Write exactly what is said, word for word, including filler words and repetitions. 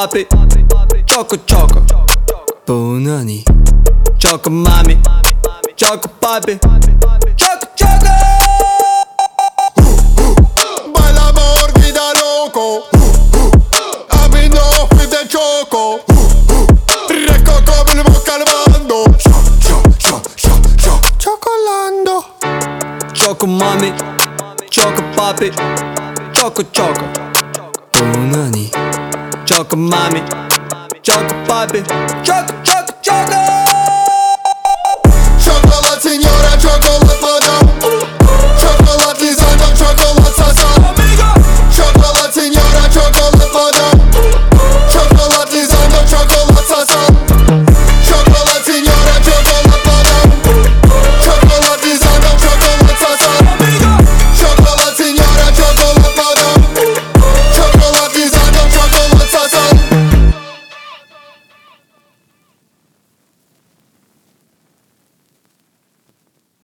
papi, choco choco, Bonani, choco mami, choco papi, choco choco. Baila mordida loco, a mi no pide choco, rico come il calmando, chocolando. Choco mami, choco papi, choco choco, Bonani, choco mami, choco papi, choco choco choco. Chocolate signora, chocolate madame.